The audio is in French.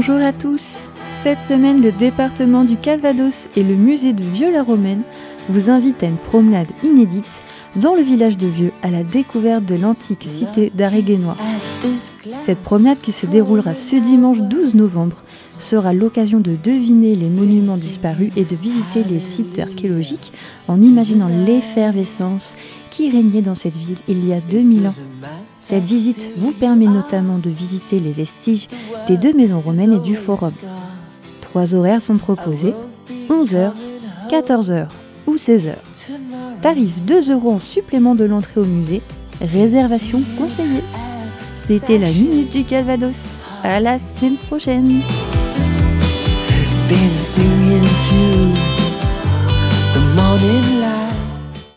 Bonjour à tous. Cette semaine, le département du Calvados et le musée de Vieux-la-Romaine vous invitent à une promenade inédite dans le village de Vieux à la découverte de l'antique cité d'Aréguénois. Cette promenade qui se déroulera ce dimanche 12 novembre sera l'occasion de deviner les monuments disparus et de visiter les sites archéologiques en imaginant l'effervescence qui régnait dans cette ville il y a 2000 ans. Cette visite vous permet notamment de visiter les vestiges des 2 maisons romaines et du forum. 3 horaires sont proposés, 11h, 14h ou 16h. Tarif 2 € en supplément de l'entrée au musée, réservation conseillée. C'était la Minute du Calvados. À la semaine prochaine. Been singing to the morning light.